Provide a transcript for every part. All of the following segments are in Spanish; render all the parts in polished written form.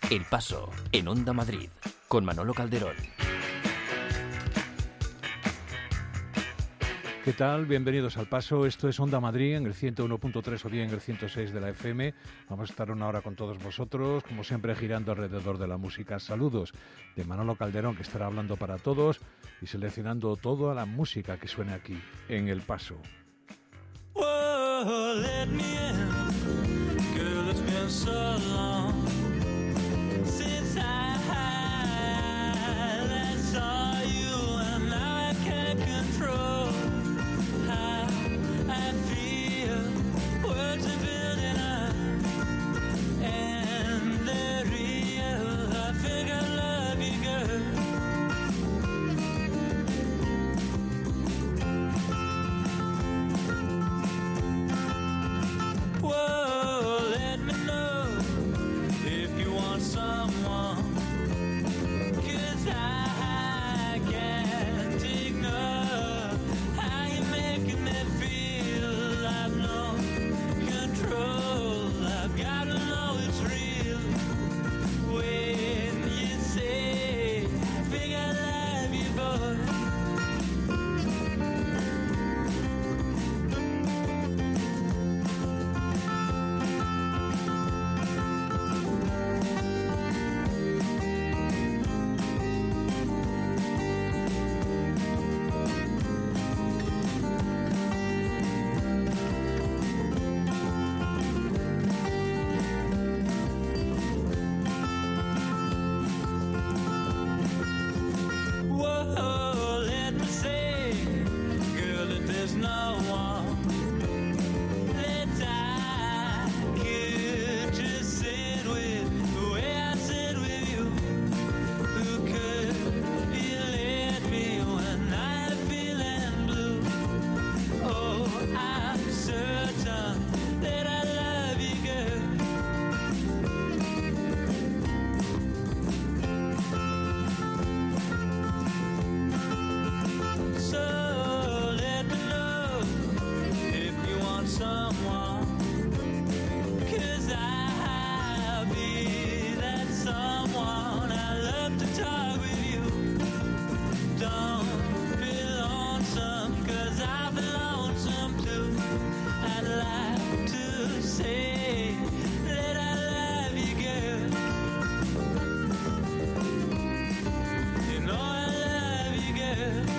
El Paso, en Onda Madrid, con Manolo Calderón. ¿Qué tal? Bienvenidos al Paso. Esto es Onda Madrid en el 101.3 o bien en el 106 de la FM. Vamos a estar una hora con todos vosotros, como siempre girando alrededor de la música. Saludos de Manolo Calderón, que estará hablando para todos y seleccionando toda la música que suene aquí en El Paso. Whoa, let me in. Girl, it's been so long since I last saw you, and now I can't control how I feel. Words are building up, and they're real. I think I love you, girl. Whoa, let me know if you want someone, 'cause I can't ignore how you're making me feel. I've no control, I've gotta know it's real. When you say, I think I love you, boy. Whoa, let me say, girl, that there's no one that I could just sit with the way I sit with you. Who could you let me when I'm feeling blue? Oh, I'm certain that I love you, girl. So let me know if you want someone, 'cause I'll be that someone. I love to talk with you. Don't be lonesome, 'cause I'll be lonesome too. I'd like to say that I love you, girl. You know I love you, girl.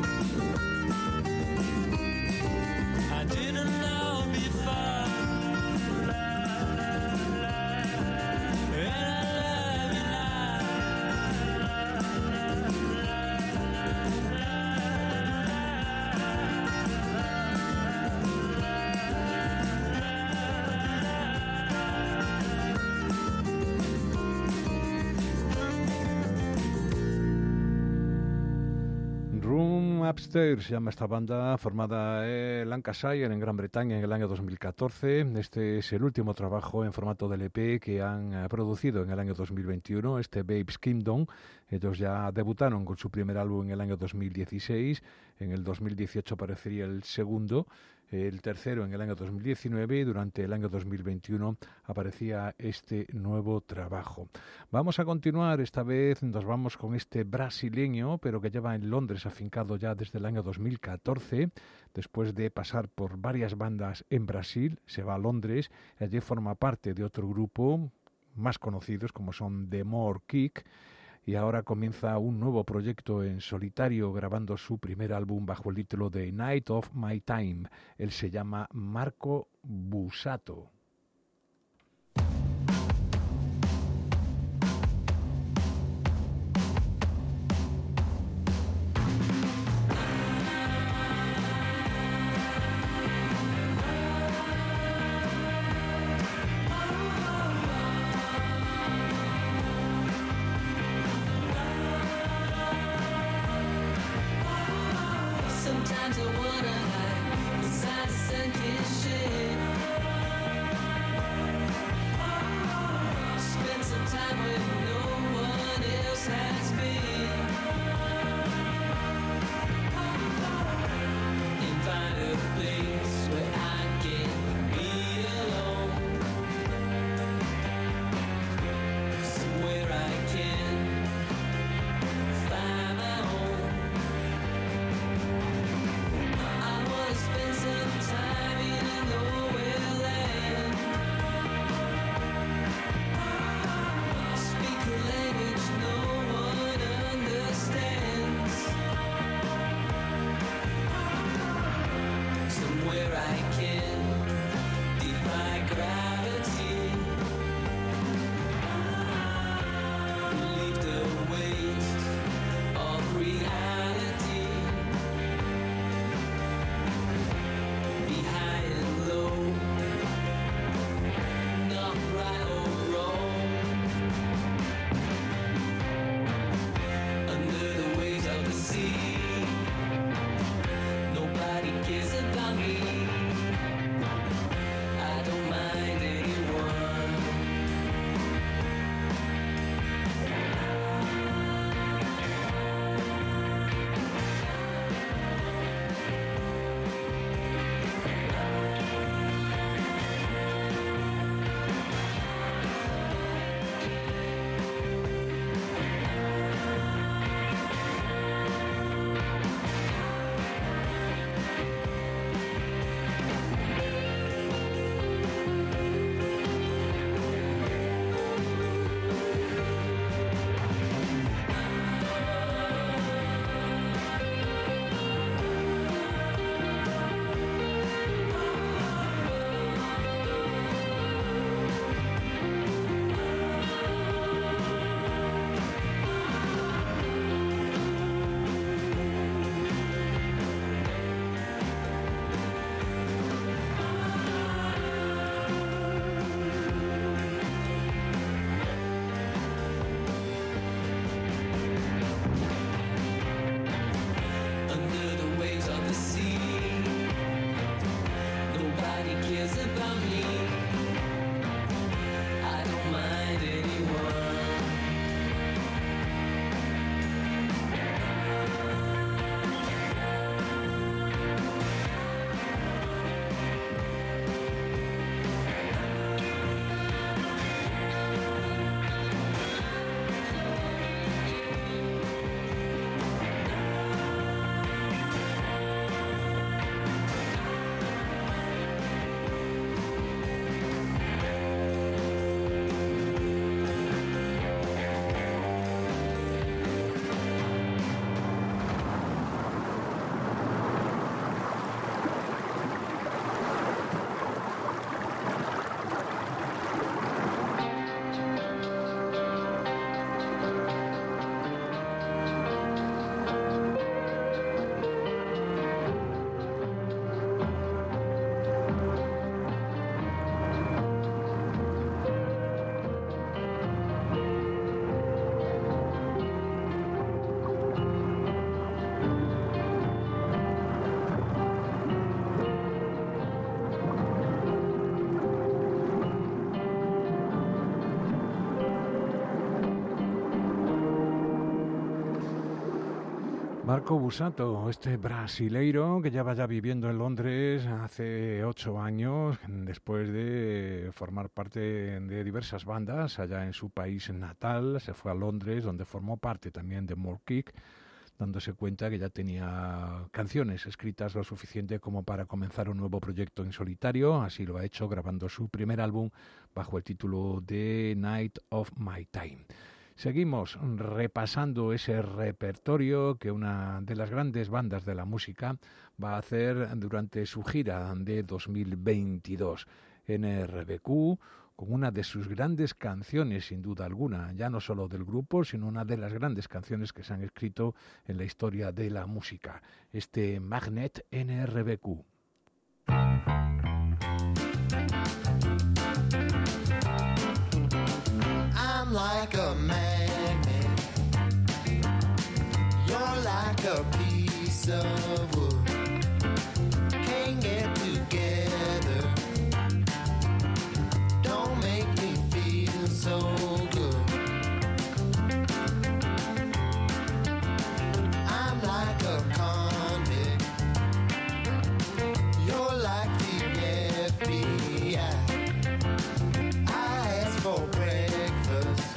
I didn't know before, and I love you Room Upstairs se llama esta banda, formada en Lancashire, en Gran Bretaña, en el año 2014. Este es el último trabajo en formato de LP que han producido en el año 2021, este Babe's Kingdom. Ellos ya debutaron con su primer álbum en el año 2016, en el 2018 aparecería el segundo, el tercero en el año 2019 y durante el año 2021 aparecía este nuevo trabajo. Vamos a continuar, esta vez nos vamos con este brasileño, pero que lleva en Londres afincado ya desde el año 2014, después de pasar por varias bandas en Brasil, se va a Londres, y allí forma parte de otro grupo más conocidos como son The More Kick, y ahora comienza un nuevo proyecto en solitario grabando su primer álbum bajo el título de Night of My Time. Él se llama Marco Bussato. Sometimes I wanna hide beside a sunken ship. Spend some time where no one else has been. And find a place where I can be alone. Somewhere Marco Bussato, este brasileiro que lleva ya viviendo en Londres hace 8 años, después de formar parte de diversas bandas allá en su país natal, se fue a Londres, donde formó parte también de More Kick, dándose cuenta que ya tenía canciones escritas lo suficiente como para comenzar un nuevo proyecto en solitario. Así lo ha hecho grabando su primer álbum bajo el título de Night of My Time. Seguimos repasando ese repertorio que una de las grandes bandas de la música va a hacer durante su gira de 2022. NRBQ, con una de sus grandes canciones, sin duda alguna, ya no solo del grupo, sino una de las grandes canciones que se han escrito en la historia de la música. Este Magnet NRBQ. I'm like a magnet. You're like a piece of wood. Can't get together. Don't make me feel so good. I'm like a convict. You're like the FBI. I ask for breakfast.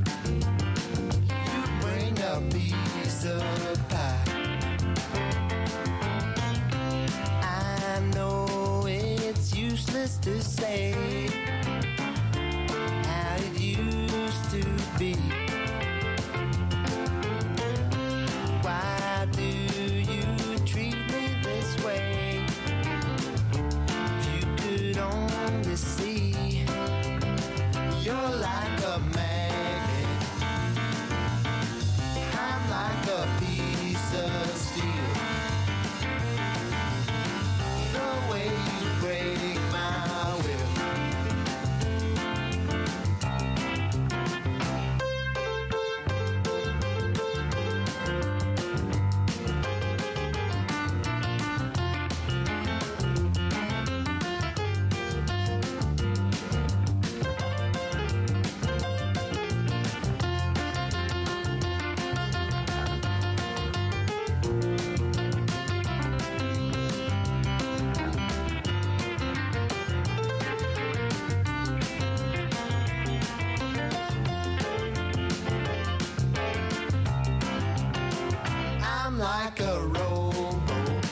You bring a piece of pie. I know it's useless to say how it used to be. Why do you treat me this way? If you could only see, you're like a magnet. I'm like a piece of steel. The way you break my will. I'm like a rowboat.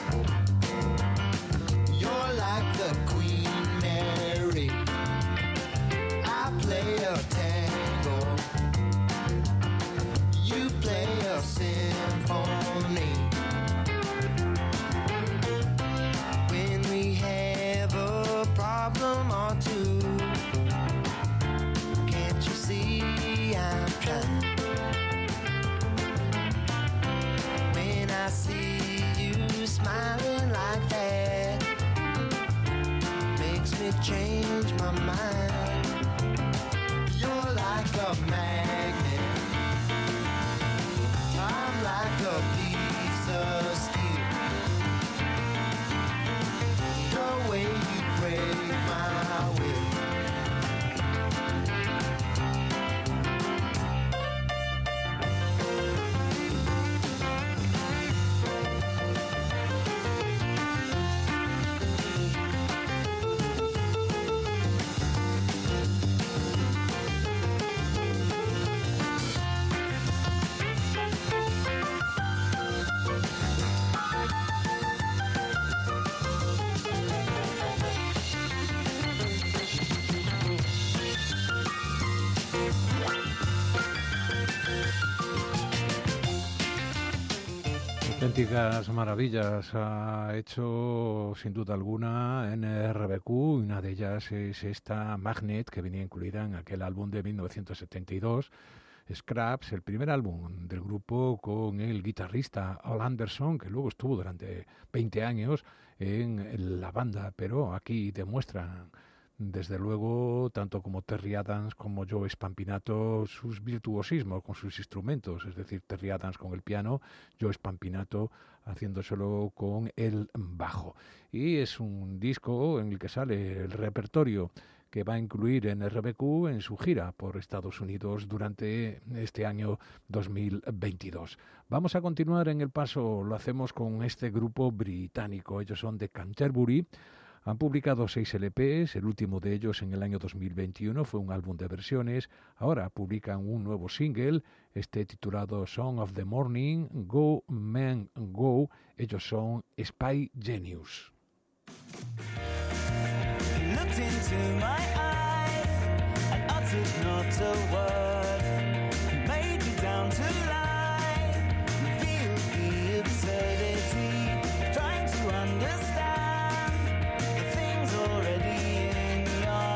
You're like the Queen Mary. I play a tango. You play a symphony. When we have a problem or two, can't you see I'm trying? When I see you smiling like that, makes me change my mind. You're like a magnet. I'm like a piece of steel. The way you break my will. Auténticas maravillas ha hecho sin duda alguna NRBQ, y una de ellas es esta Magnet, que venía incluida en aquel álbum de 1972, Scraps, el primer álbum del grupo con el guitarrista Al Anderson, que luego estuvo durante 20 años en la banda, pero aquí demuestran desde luego, tanto como Terry Adams como Joe Spampinato, sus virtuosismos con sus instrumentos, es decir, Terry Adams con el piano, Joe Spampinato haciéndoselo con el bajo. Y es un disco en el que sale el repertorio que va a incluir en RBQ en su gira por Estados Unidos durante este año 2022. Vamos a continuar en el paso, lo hacemos con este grupo británico. Ellos son de Canterbury. Han publicado 6 LPs, el último de ellos en el año 2021 fue un álbum de versiones. Ahora publican un nuevo single, este titulado Song of the Morning, Go Man Go. Ellos son Spy Genius. Looked into my eyes and uttered not a word. Made me down to lie, revealed the absurdity of trying to understand the things already in your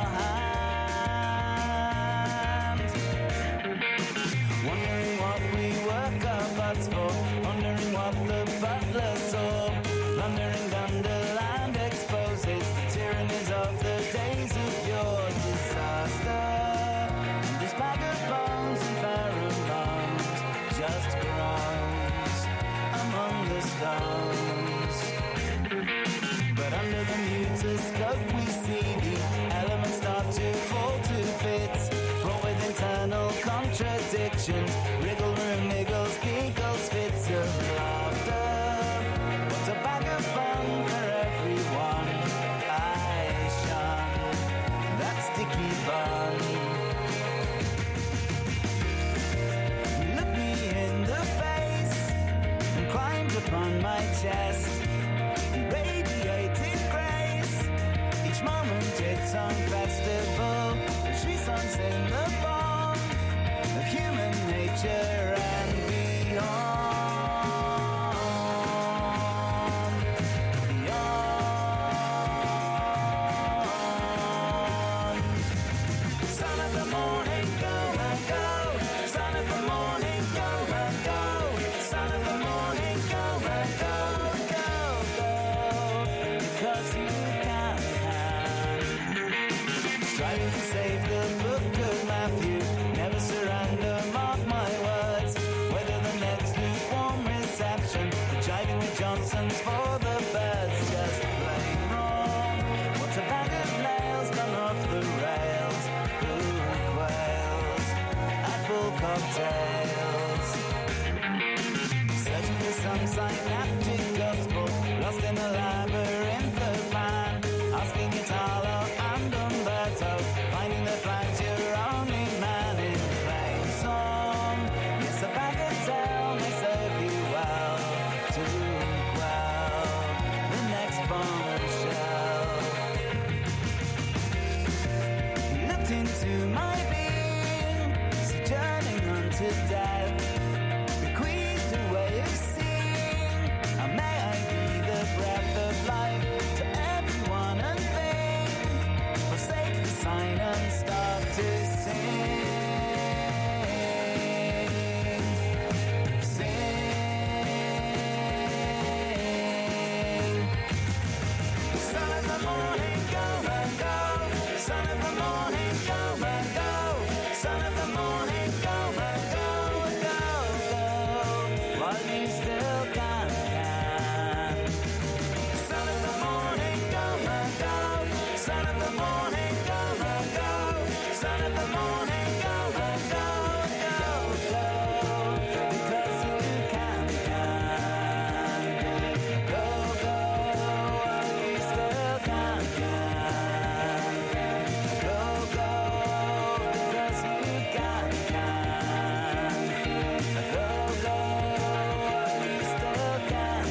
hands. Wondering what we were gods for, wondering what the butler saw, plundering Gunderland exposes tyrannies of the days of your disaster. This bag of bones and pheromones just groans among the stones. But under the mutoscope we see the elements start to fall to bits, fraught with internal contradictions, wriggle room niggles, giggles, fits of laughter. What's a bag of fun for everyone? I shun that sticky bun. Look me in the face and climbed upon my chest, radiating grace. Each moment its own festival, jouissance in the bond of human nature and beyond. Son of the morning, go and go. Son of the morning, go and go. Son of the morning, go and go, go, go. Because you can. Striving to save the book of Matthew, never surrender, mark my words. Whether the next lukewarm reception, jiving with Johnson's for the birds, just plain wrong. What's a bag of nails gone off the rails? Who quails at full cocktails? Searching for some synaptic gospel, lost in a labyrinth of man. Asking Italo and Umberto, finding the flags you're only man in plain song. Yes, a bagatelle may serve you well to quell the next bombshell. He looked into my being, sojourning unto death, bequeathed a way of seeing. How may I be the breath of life to everyone and thing? Forsake the sign and start to sing. Sing. Son of the morning, go and go. Son of the morning, go and go. Son of the morning, go and go, go, go. While you still can. Son of the morning, go and go. Son of the morning, go and go. Son of the morning, go and go, go, go. Because you can. Go, go, while you still can. Go, go, because you can. Go, go, while you still can.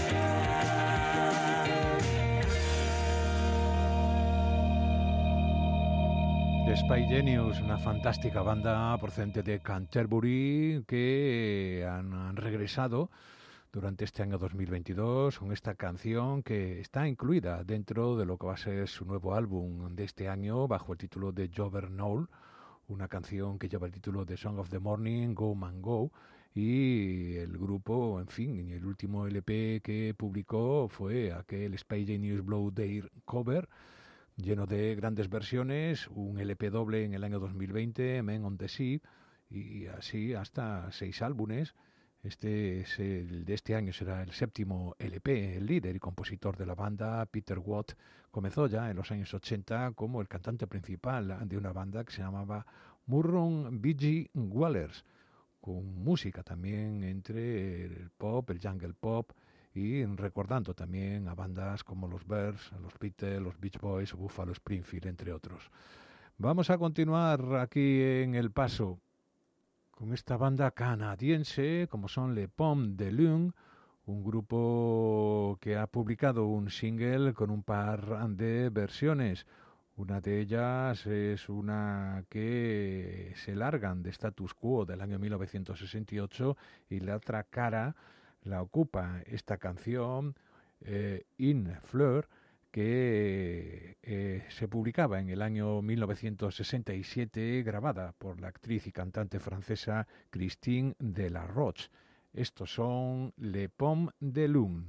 The Spy Genius, una fantástica banda procedente de Canterbury que han regresado durante este año 2022 con esta canción que está incluida dentro de lo que va a ser su nuevo álbum de este año bajo el título de Jobberknoll, una canción que lleva el título de Song of the Morning, Go Man Go, y el grupo, en fin, el último LP que publicó fue aquel Spy Genius Blow Their Cover, lleno de grandes versiones, un LP doble en el año 2020, Men on the Sea, y así hasta 6 álbumes De este año será el 7º LP. El líder y compositor de la banda, Peter Watt, comenzó ya en los años 80 como el cantante principal de una banda que se llamaba Murron B.G. Wallers, con música también entre el pop, el jungle pop, y recordando también a bandas como los Byrds, los Beatles, los Beach Boys, Buffalo Springfield, entre otros. Vamos a continuar aquí en El Paso con esta banda canadiense, como son Les Pommes de Lune, un grupo que ha publicado un single con un par de versiones. Una de ellas es una que se largan de Status Quo del año 1968 y la otra cara la ocupa esta canción, In Fleur, que se publicaba en el año 1967, grabada por la actriz y cantante francesa Christine Delarroche. Estos son Les Pommes de Lune.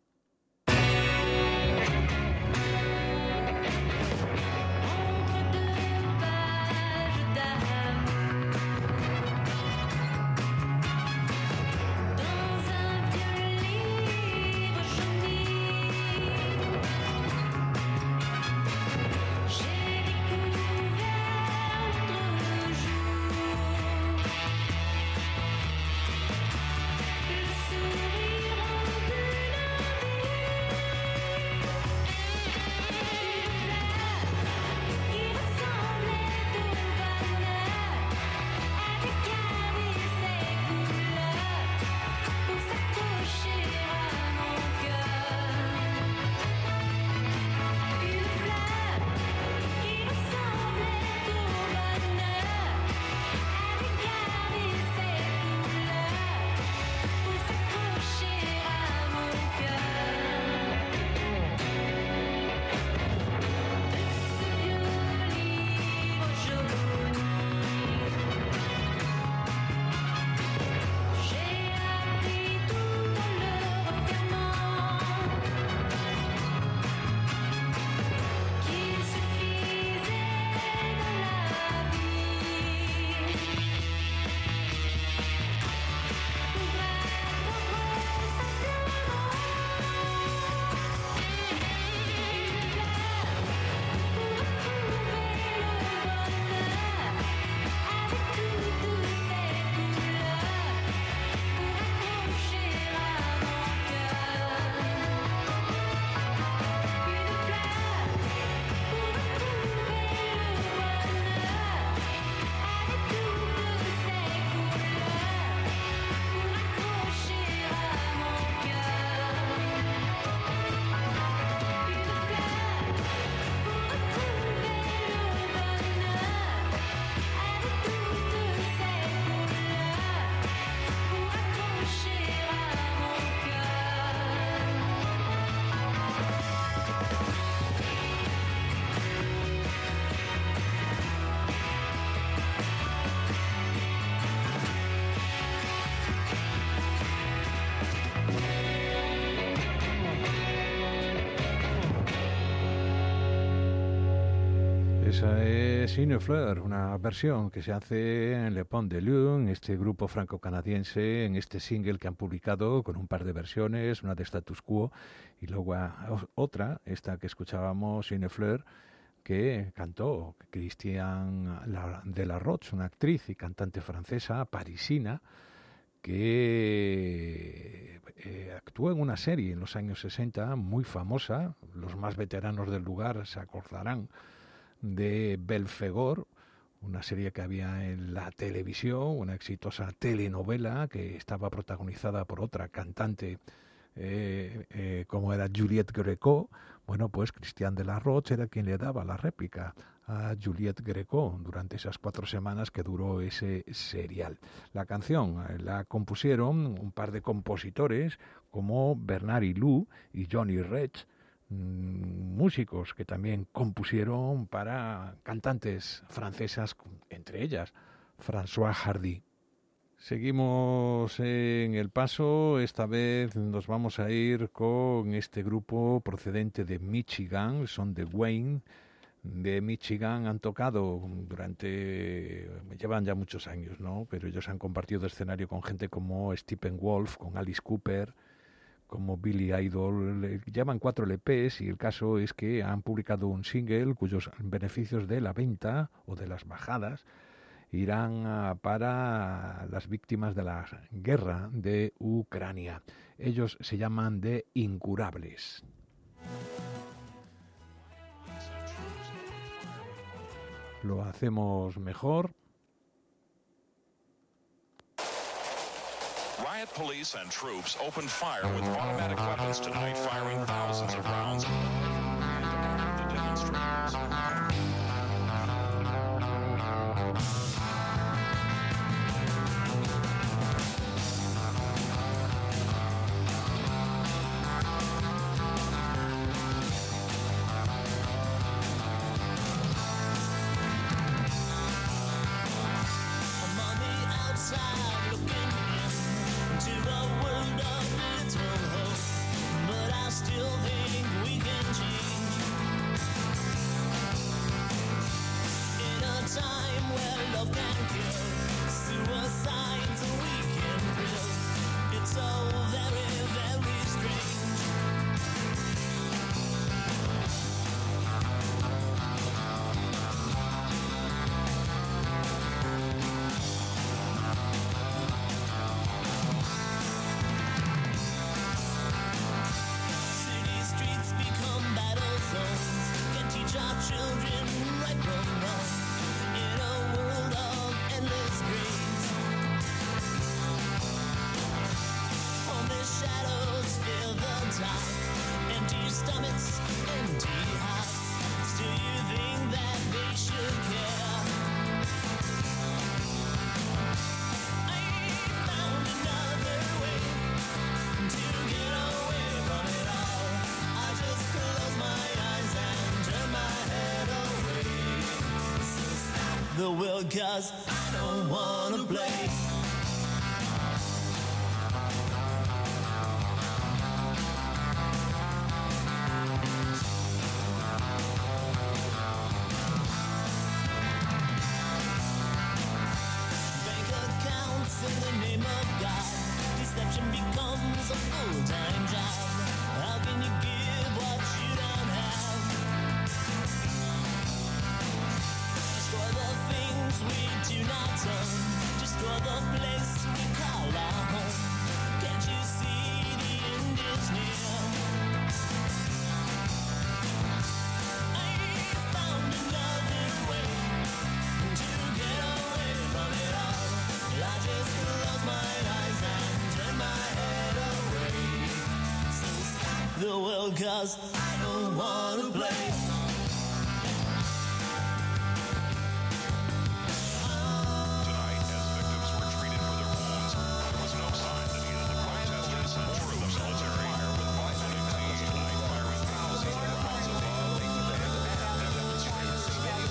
Esa es In Fleur, una versión que se hace en Les Pommes de Lune, este grupo franco-canadiense, en este single que han publicado con un par de versiones, una de Status Quo y luego otra, esta que escuchábamos, In Fleur, que cantó Christine Delarroche, una actriz y cantante francesa, parisina, que actuó en una serie en los años 60 muy famosa. Los más veteranos del lugar se acordarán de Belfegor, una serie que había en la televisión, una exitosa telenovela que estaba protagonizada por otra cantante como era Juliette Gréco. Bueno, pues Christine Delarroche era quien le daba la réplica a Juliette Gréco durante esas 4 semanas que duró ese serial. La canción la compusieron un par de compositores como Bernard Hinault y Johnny Rech, músicos que también compusieron para cantantes francesas, entre ellas Françoise Hardy. Seguimos en El Paso, esta vez nos vamos a ir con este grupo procedente de Michigan, son de Wayne, de Michigan han tocado llevan ya muchos años, ¿no? Pero ellos han compartido escenario con gente como Stephen Wolf, con Alice Cooper, como Billy Idol. Llevan 4 LPs y el caso es que han publicado un single cuyos beneficios de la venta o de las bajadas irán para las víctimas de la guerra de Ucrania. Ellos se llaman The Incurables. Lo hacemos mejor. Riot police and troops opened fire with automatic weapons tonight, firing thousands of rounds at the demonstrators. I'm on the outside looking into a world of little hope, but I still think we can change. In a time where love can kill, suicide's a weekend thrill. It's so very, very strange. City streets become battle zones. Can teach our children right from wrong. In a world of endless grace, homeless shadows fill the dark. Empty stomachs, empty hearts. Still you think that they should care? I found another way to get away from it all. I just close my eyes and turn my head away. So stop the world, 'cause I don't wanna play. Bank accounts in the name of God. Deception becomes a full-time job. How can you give what you don't have? Destroy the things we do not own. Destroy the place we call our home. Can't you see the end is near? I found another way to get away from it all. I just close my eyes and turn my head away. So stop the world, 'cause I don't wanna play. Tonight, as victims were treated for their wounds, there was no sign that either the protesters and true the military with violent teams tonight, firing thousands of rounds at the demonstrators.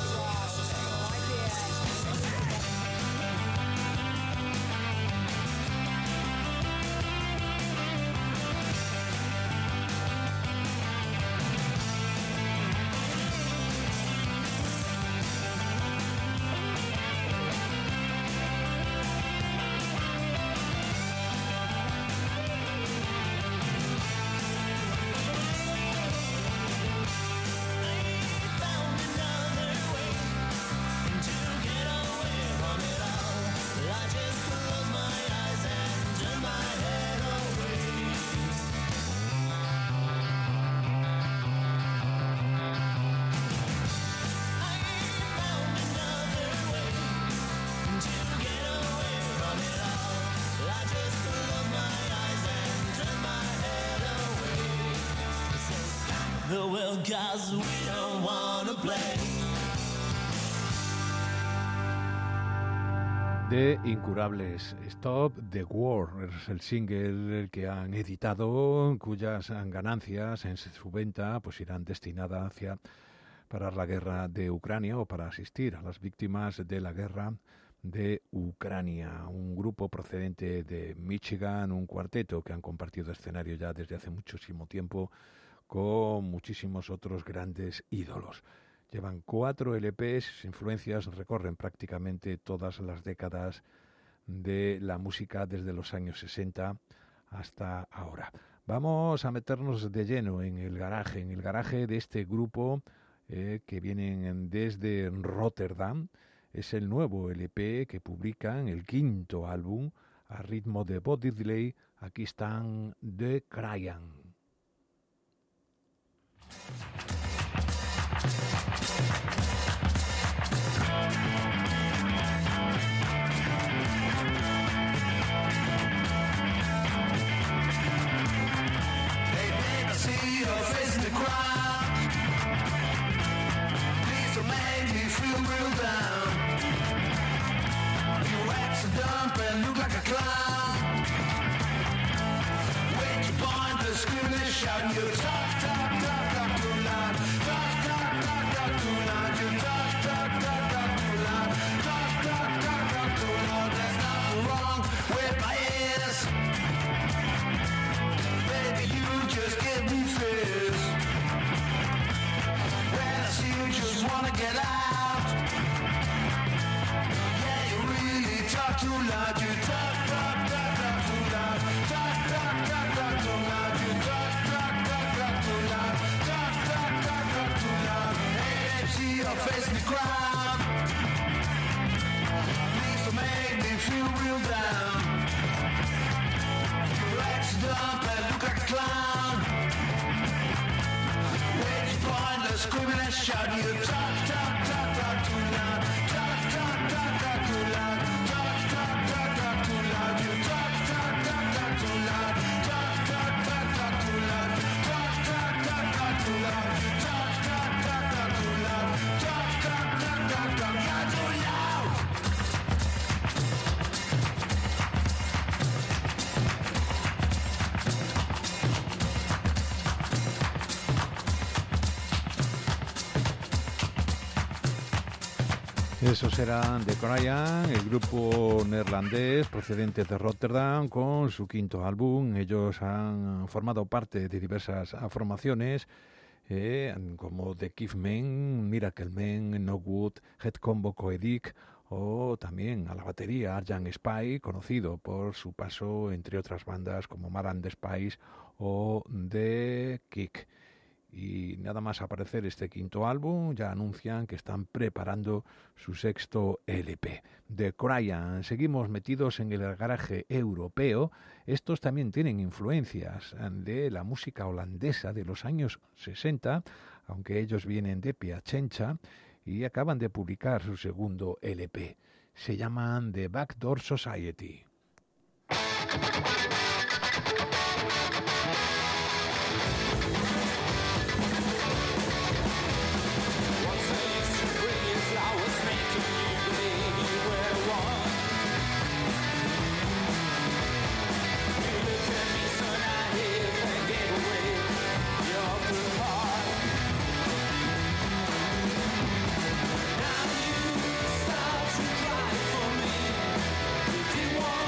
Found another way to get away from it all. I just close my eyes and turn my head away. I found another way to get away from it all. I just close my eyes and turn my head away. So stop the world, 'cause we don't wanna play. De Incurables, Stop the War, es el single que han editado, cuyas ganancias en su venta pues irán destinadas hacia parar la guerra de Ucrania o para asistir a las víctimas de la guerra de Ucrania. Un grupo procedente de Michigan, un cuarteto que han compartido escenario ya desde hace muchísimo tiempo con muchísimos otros grandes ídolos. Llevan 4 LPs, sus influencias recorren prácticamente todas las décadas de la música desde los años 60 hasta ahora. Vamos a meternos de lleno en el garaje de este grupo que vienen desde Rotterdam. Es el nuevo LP que publican, el 5º álbum, a ritmo de Body Delay. Aquí están The Crayan. See your face in the crowd. Please don't make me feel real down. You act so dumb and look like a clown. When you point the scream and shout, you talk, talk, talk, talk too loud. Talk, talk, talk, talk too loud. You talk, talk, talk, talk too loud. Talk, talk, talk, talk too loud. There's nothing wrong with my ears. Baby, you just give me fears. When I see you, just wanna get out. Yeah, you really talk too loud. You talk, talk, talk, talk too loud. Talk, talk, talk, talk too loud. You talk, talk, talk, talk too loud. Talk, talk, talk, talk too loud. Hey, babe, see your face in the crowd. Please don't make me feel real down. You act so dumb and look like a clown. When you point the screaming and shouting, you talk, talk, talk, talk too loud. Talk, talk, talk, talk too loud. Talk, talk, talk, talk too loud. You talk, talk, talk, talk too loud. Talk, talk, talk, talk too loud. Talk, talk, talk, talk too loud. You talk, talk, talk, talk too loud. Talk, talk, talk, talk, talk, not too loud. Esos eran The Crayan, el grupo neerlandés procedente de Rotterdam, con su 5º álbum. Ellos han formado parte de diversas formaciones, como The Kif Men, Miracle Men, No Good, Head Combo Coedic, o también a la batería Arjan Spy, conocido por su paso entre otras bandas como Mad and the Spice o The Kick. Y nada más aparecer este 5º álbum, ya anuncian que están preparando su 6º LP. The Crayan. Seguimos metidos en el garaje europeo. Estos también tienen influencias de la música holandesa de los años 60, aunque ellos vienen de Piacenza, y acaban de publicar su 2º LP. Se llaman The Backdoor Society. Now you start to cry for me. You didn't want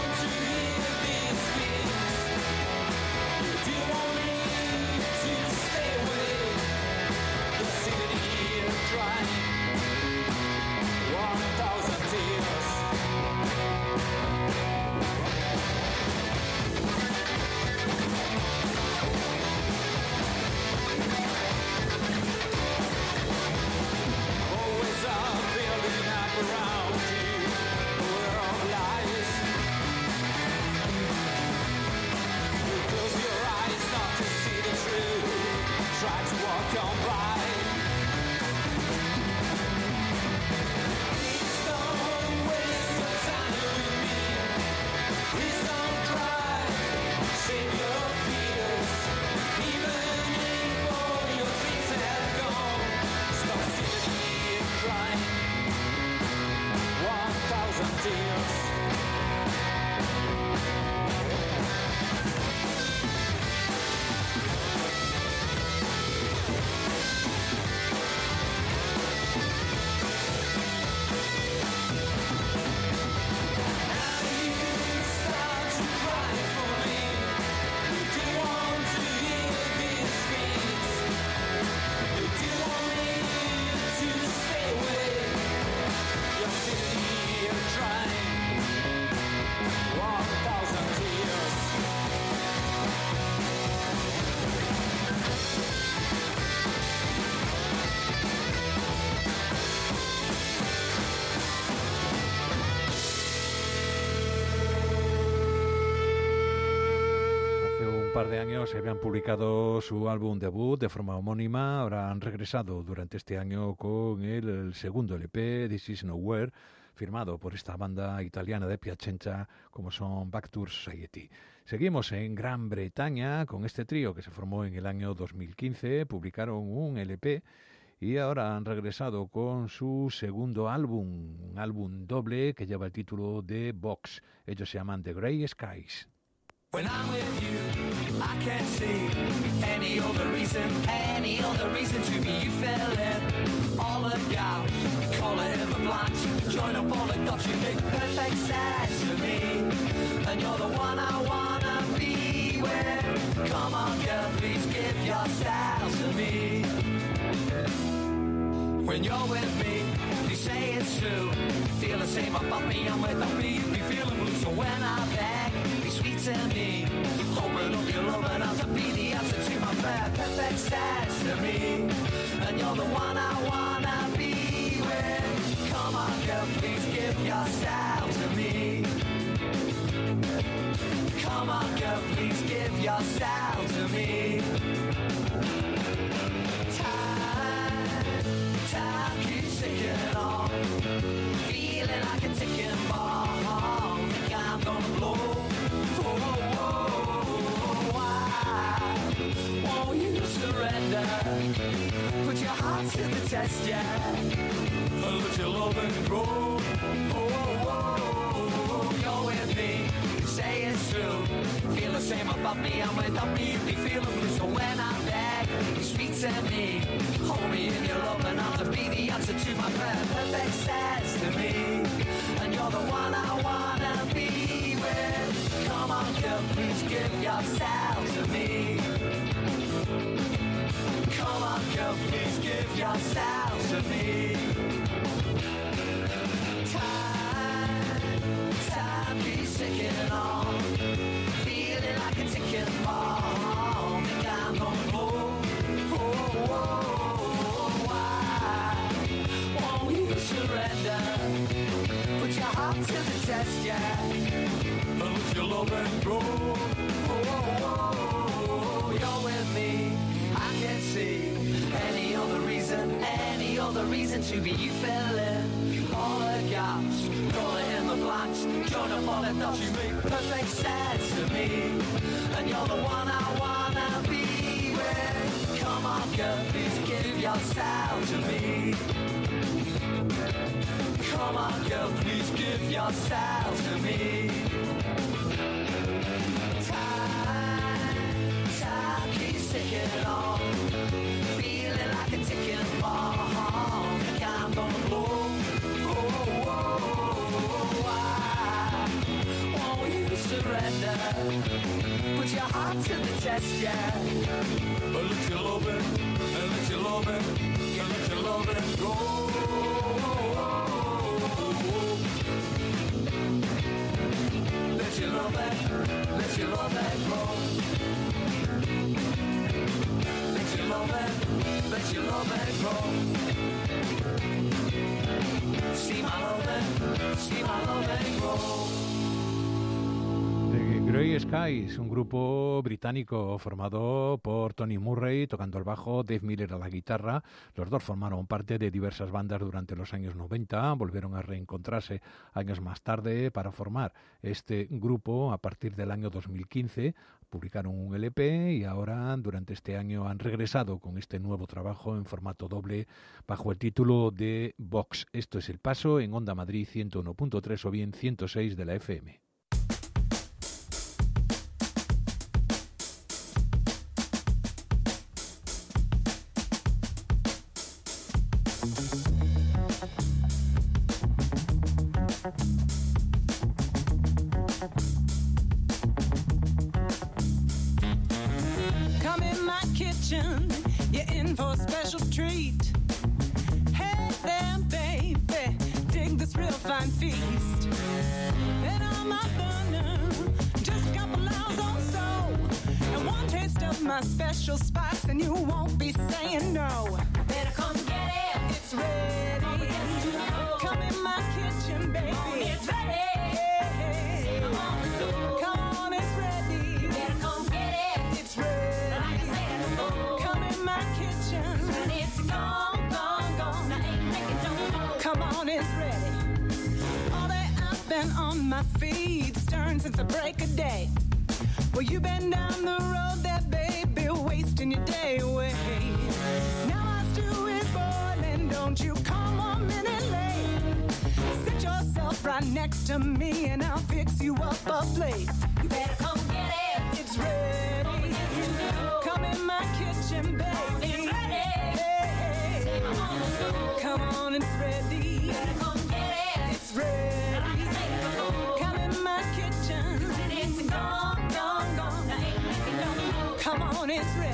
par de años habían publicado su álbum debut de forma homónima. Ahora han regresado durante este año con el segundo LP, This Is Nowhere, firmado por esta banda italiana de Piacenza como son Back to Society. Seguimos en Gran Bretaña con este trío que se formó en el año 2015, publicaron un LP y ahora han regresado con su segundo álbum, un álbum doble que lleva el título de Box. Ellos se llaman The Grey Skies. When I'm with you, I can't see any other reason to be. You fell in all the gaps, call it in the blanks, join up all the dots, you make perfect sense to me, and you're the one I wanna be with. Come on girl, please give yourself to me. When you're with me, you say it's true, feel the same about me, and without me you be feeling blue. So when I beg, be sweet to me, open up your love and I'll be the answer to my prayer. Perfect sense to me, and you're the one I wanna be with. Come on girl, please give yourself to me. Come on girl, please give yourself to me. Time keeps ticking on, feeling like a ticking bomb. Think I'm gonna blow. Why won't you surrender? Put your heart to the test, yeah. Let your love and grow. You're with me, say it's true. Feel the same about me, and without me you'd be feeling blue. So when I'm back, you speak to me, hold me in your love and I'll be the answer to my prayer. Perfect sense to me, and you're the one I wanna be with. Come on girl, please give yourself to me. Come on girl, please give yourself to me. Time keeps ticking on, feeling like a ticking bomb. Think I'm gonna blow. Why won't you surrender? Put your heart to the test, yeah. Let your love and grow. You're with me, I can't see any other reason to be. You fell in all the gaps, color in the blanks, join up all the dots. You make perfect sense to me, and you're the one I wanna be with. Come on girl, please give yourself to me. Come on girl, please give yourself to me. Time keeps ticking on, feeling like a ticking bomb. Think I'm gonna blow. Why won't you surrender? Put your heart to the test, yeah. Let your love in, and let your love in, and let your love in go. Let your love in, let your love in grow. Let your love in, let your love in grow. See my love in grow. The Grey Skies, un grupo británico formado por Tony Murray tocando el bajo, Dave Miller a la guitarra. Los dos formaron parte de diversas bandas durante los años 90, volvieron a reencontrarse años más tarde para formar este grupo a partir del año 2015. Publicaron un LP y ahora durante este año han regresado con este nuevo trabajo en formato doble bajo el título de Vox. Esto es El Paso en Onda Madrid 101.3 o bien 106 de la FM. Come in my kitchen, you're in for a special treat. Hey there, baby, dig this real fine feast. Then on my burner, just a couple hours or so, and one taste of my special spice, and you won't be saying no. Better come get it, it's ready. Come in my kitchen, baby. It's ready. Come on, it's ready. Better come get it. gone, gone, gone. I ain't making no more. Come on, it's ready. All day I've been on my feet, stern since the break of day. Well, you've been down the road there, baby, wasting your day away. Now my stew is boiling, don't you come 1 minute late. Sit yourself right next to me and I'll fix you up a plate. You better come get it. It's ready. Come in my kitchen, baby. It's ready. Hey, hey. Come on, it's ready. You better come get it. It's ready. Come in my kitchen. It's gone, gone, gone. I ain't making no more. Come on, it's ready.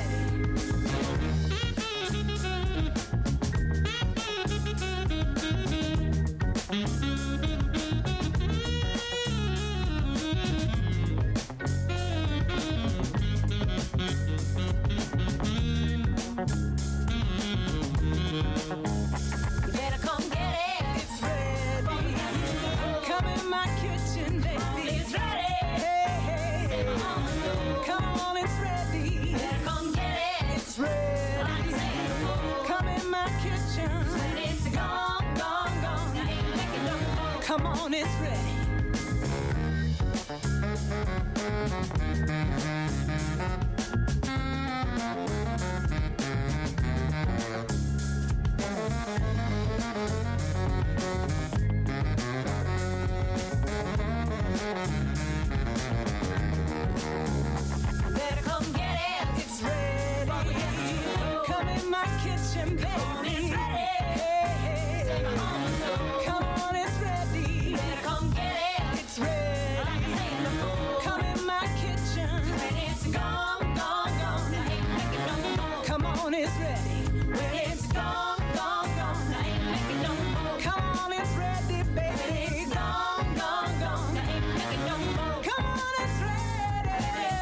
You better come get it. It's ready. Come in my kitchen, baby. It's ready. Hey, hey. Come on, it's ready. You better come get it. It's ready. Come in my kitchen. It's gone, gone, gone. I ain't making no more. Come on, it's ready. Better come get it. It's ready. Come in my kitchen, baby. It's ready. Hey, hey. Come on, it's ready. Better come get it. It's ready. Come in my kitchen. It's gone, gone, gone. I ain't making no more. Come on, it's ready. When it's gone, gone, gone. I ain't making no more. Come on, it's ready, baby. It's gone, gone, gone. I ain't making no more. Come on, it's ready.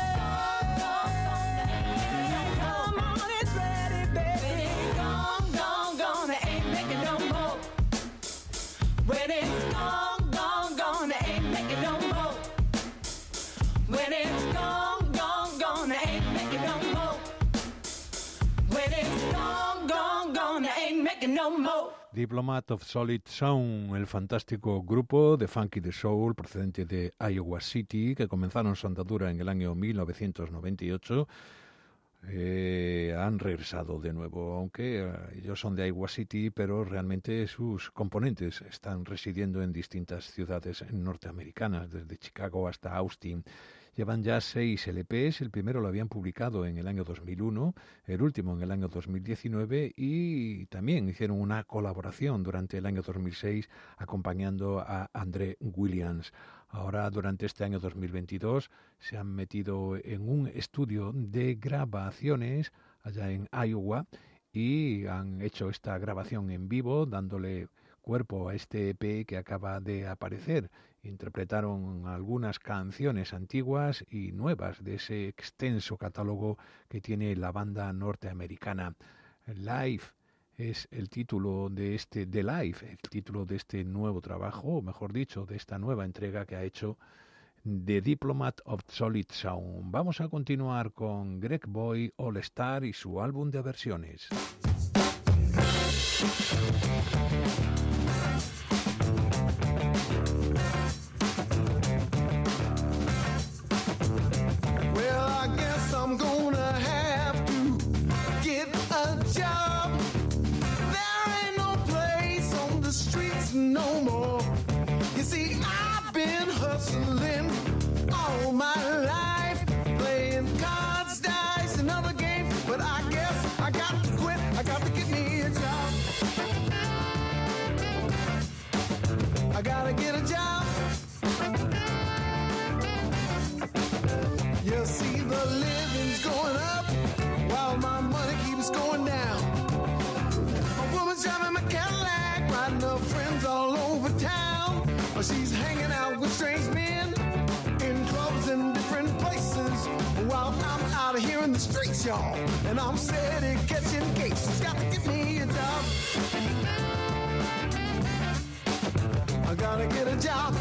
Come on, it's ready, baby. Gone, gone, gone. I ain't making no more. When it's gone, gone, gone. I ain't making no more. When it's gone, gone, gone. I ain't making no more. When it's gone, gone, gone. I ain't making no more. Diplomat of Solid Sound, el fantástico grupo de funky de soul procedente de Iowa City, que comenzaron su andadura en el año 1998, han regresado de nuevo, aunque ellos son de Iowa City, pero realmente sus componentes están residiendo en distintas ciudades norteamericanas, desde Chicago hasta Austin. Llevan ya 6 LPs, el primero lo habían publicado en el año 2001, el último en el año 2019 y también hicieron una colaboración durante el año 2006 acompañando a André Williams. Ahora, durante este año 2022, se han metido en un estudio de grabaciones allá en Iowa y han hecho esta grabación en vivo, dándole cuerpo a este EP que acaba de aparecer. Interpretaron algunas canciones antiguas y nuevas de ese extenso catálogo que tiene la banda norteamericana. Live es el título de el título de este nuevo trabajo, o mejor dicho, de esta nueva entrega que ha hecho The Diplomat of Solid Sound. Vamos a continuar con Greg Boy All Star y su álbum de versiones. Well, I guess I'm gonna have to get a job. There ain't no place on the streets no more. You see, I've been hustling all my life, playing cards, dice, and other games. But I guess I got to quit. I got to get me a job. I gotta get a job. You see, the living's going up while my money keeps going down. A woman's driving my Cadillac, riding her friends all over town. She's hanging out with strange men in clubs in different places while I'm out here in the streets, y'all. And I'm steady catching cases. Got to get me a job. I gotta get a job.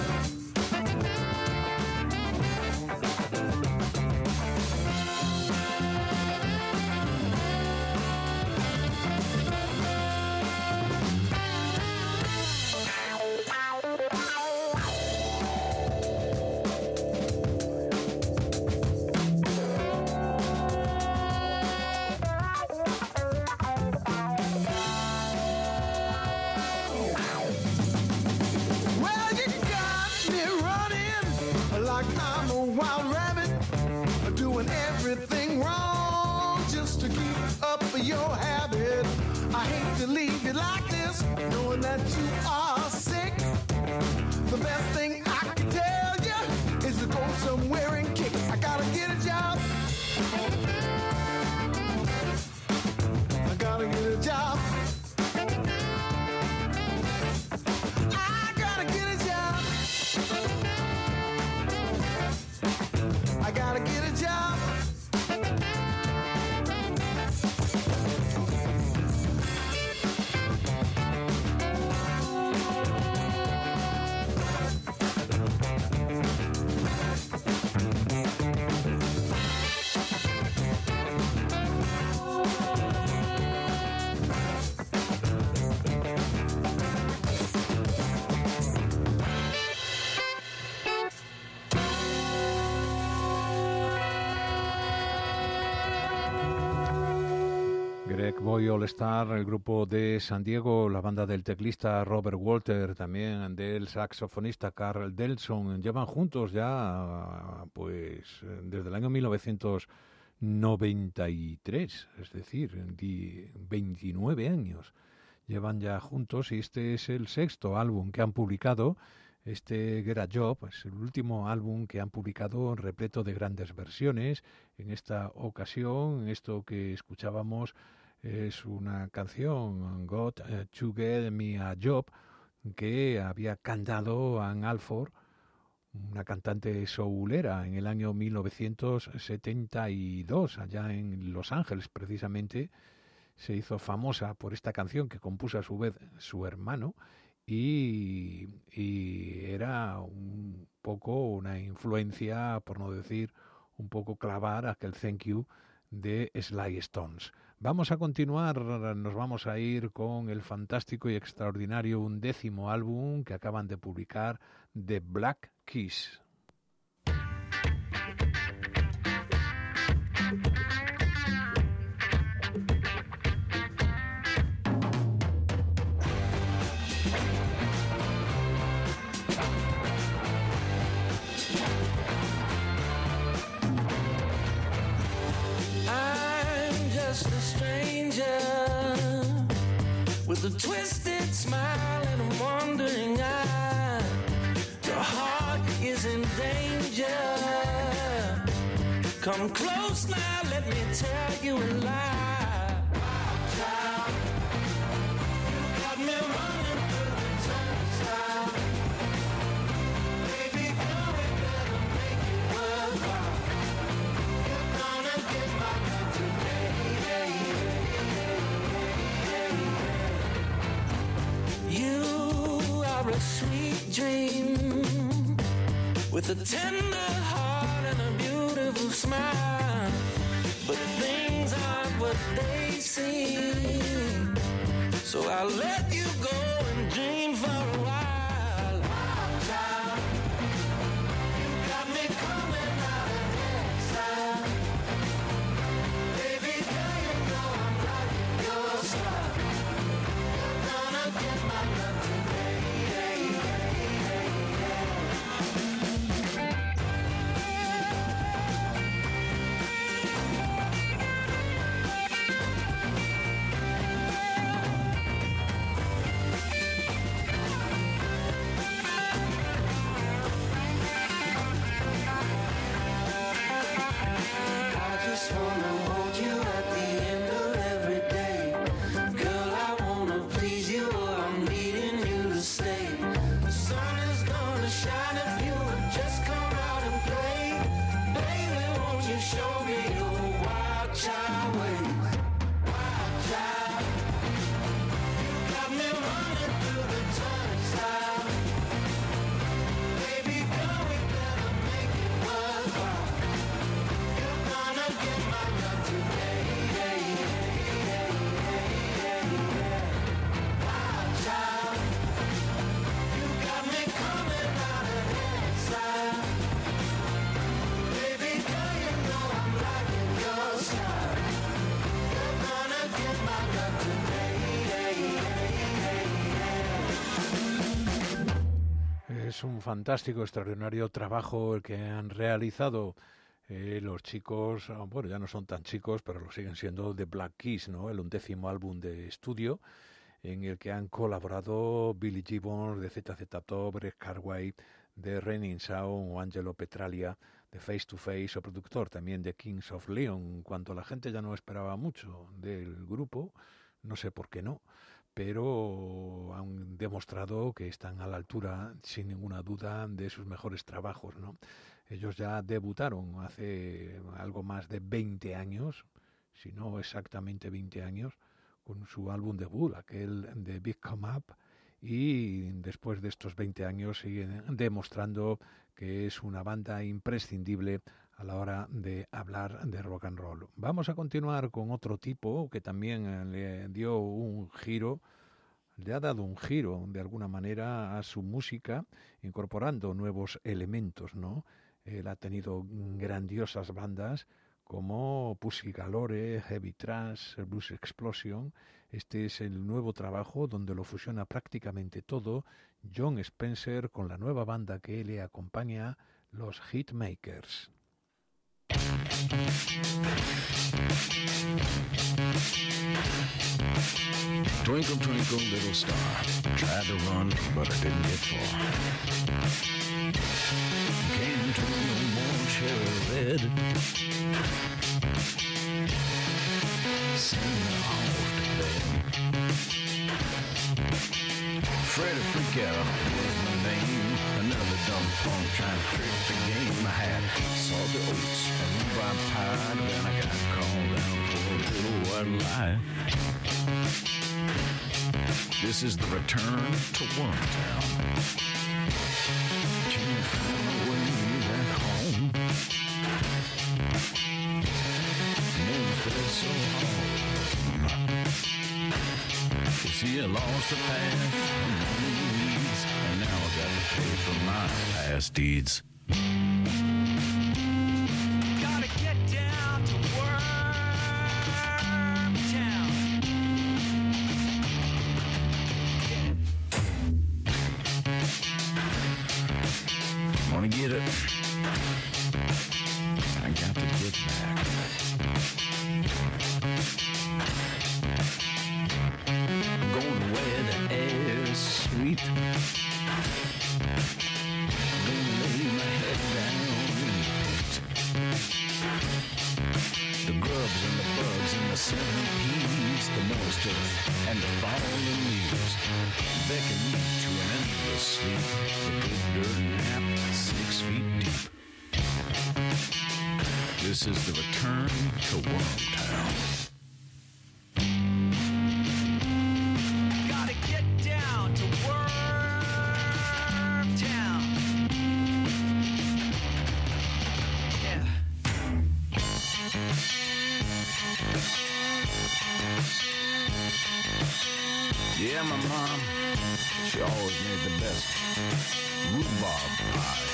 I hate to leave you like this, knowing that you are sick. The best thing I can tell you is to go somewhere and kick. I gotta get a job. I gotta get a job. I gotta get a job. I gotta get a job. Greg Boy All Star, el grupo de San Diego, la banda del teclista Robert Walter, también del saxofonista Carl Delson, llevan juntos ya pues desde el año 1993, es decir, 29 años llevan ya juntos y este es el sexto álbum que han publicado. Este Get a Job es el último álbum que han publicado repleto de grandes versiones. En esta ocasión, esto que escuchábamos es una canción, Got to Get Me a Job, que había cantado Ann Alford, una cantante soulera, en el año 1972, allá en Los Ángeles precisamente. Se hizo famosa por esta canción que compuso a su vez su hermano y era un poco una influencia, por no decir un poco clavar aquel Thank You de Sly Stones. Vamos a continuar, nos vamos a ir con el fantástico y extraordinario 11º álbum que acaban de publicar, The Black Keys. With a twisted smile and a wandering eye, your heart is in danger. Come close now, let me tell you a lie. Child, you got me running through the turnstile. Baby girl, we better make it worthwhile. You're gonna get my love today. You are a sweet dream with a tender heart and a beautiful smile, but things aren't what they seem, so I'll let you go and dream for a while. Child, you got me coming out of exile. Baby girl, you know I'm liking your style. You're gonna get my love today. Es un fantástico, extraordinario trabajo el que han realizado Los chicos, bueno, ya no son tan chicos, pero lo siguen siendo, de Black Keys, ¿no? El 11º álbum de estudio en el que han colaborado Billy Gibbons de ZZ Top, Greg Cartwright de Raining Sound o Angelo Petralia de Face to Face, o productor también de Kings of Leon, cuando la gente ya no esperaba mucho del grupo, no sé por qué no, pero han demostrado que están a la altura, sin ninguna duda, de sus mejores trabajos, ¿no? Ellos ya debutaron hace algo más de 20 años, si no exactamente 20 años, con su álbum debut, aquel de Big Come Up, y después de estos 20 años siguen demostrando que es una banda imprescindible a la hora de hablar de rock and roll. Vamos a continuar con otro tipo que también le dio un giro, le ha dado un giro de alguna manera a su música, incorporando nuevos elementos, ¿no? Él ha tenido grandiosas bandas como Pussy Galore, Heavy Trash, Blues Explosion. Este es el nuevo trabajo donde lo fusiona prácticamente todo Jon Spencer con la nueva banda que le acompaña, los Hitmakers. Twinkle, twinkle, little star. Tried to run, but I didn't get far. Came to no more cherry red. Send me off to bed. Freddy Freak Out was my name. Another dumb punk trying to trick the game. I had salty oats and rhubarb pie. Then I got called out for a little white lie. This is the return to Wormtown. Can you find a way back home? Never felt so home. You see, I lost the path and my needs, and now I got to pay for my past deeds. Gotta get down to Wormtown. Wanna get it? I got to get back. Going to where the air is sweet. Gonna lay my head down in the pit. The grubs and the bugs and the centipedes, the moisture and the fallen leaves beckon me to an endless sleep. A good dirt nap 6 feet deep. This is the return to Wormtown. Gotta get down to Wormtown. Yeah. Yeah, my mom, she always made the best rhubarb pie.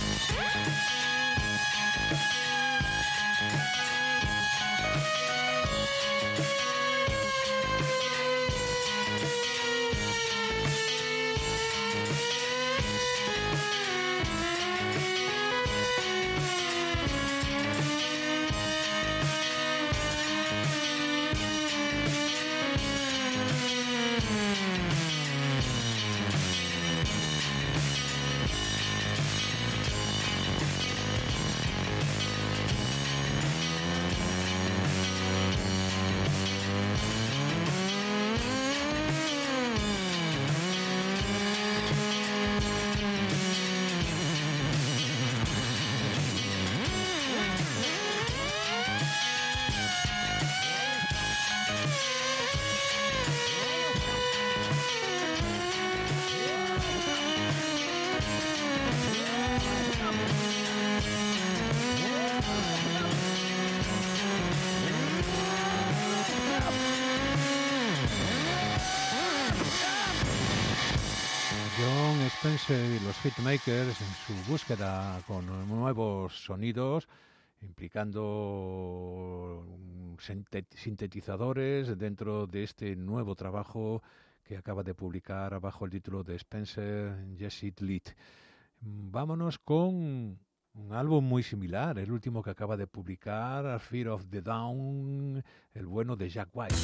Jon Spencer y los Hitmakers en su búsqueda con nuevos sonidos, implicando sintetizadores dentro de este nuevo trabajo que acaba de publicar bajo el título de Spencer Jesse Lit. Vámonos con Un álbum muy similar, el último que acaba de publicar, Fear of the Down, el bueno de Jack White.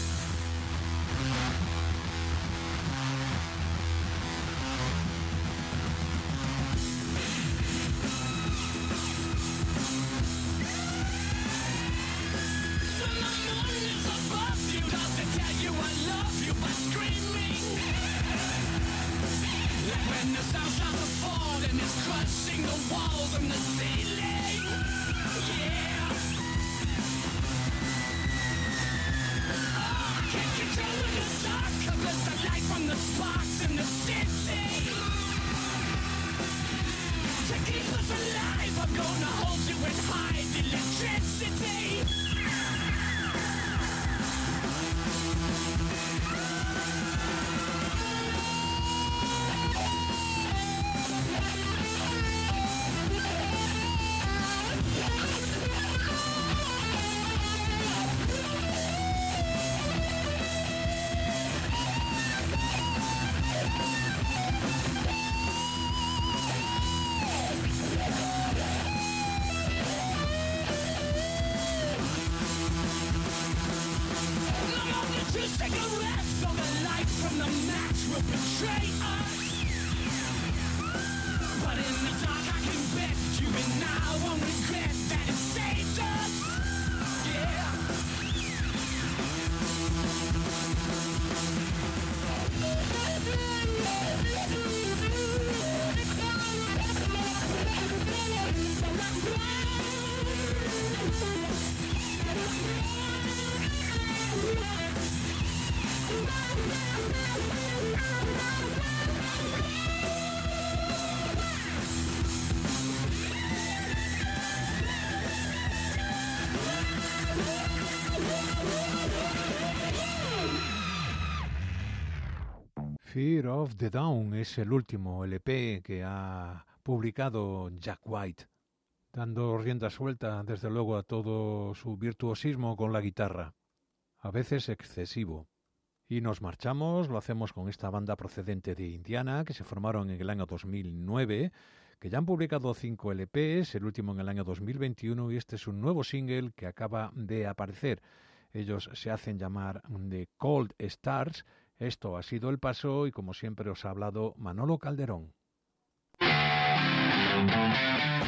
Fear of the Down es el último LP que ha publicado Jack White, dando rienda suelta desde luego a todo su virtuosismo con la guitarra, a veces excesivo. Y nos marchamos, lo hacemos con esta banda procedente de Indiana, que se formaron en el año 2009, que ya han publicado 5 LPs, el último en el año 2021, y este es un nuevo single que acaba de aparecer. Ellos se hacen llamar The Cold Stars. Esto ha sido El Paso y como siempre os ha hablado Manolo Calderón.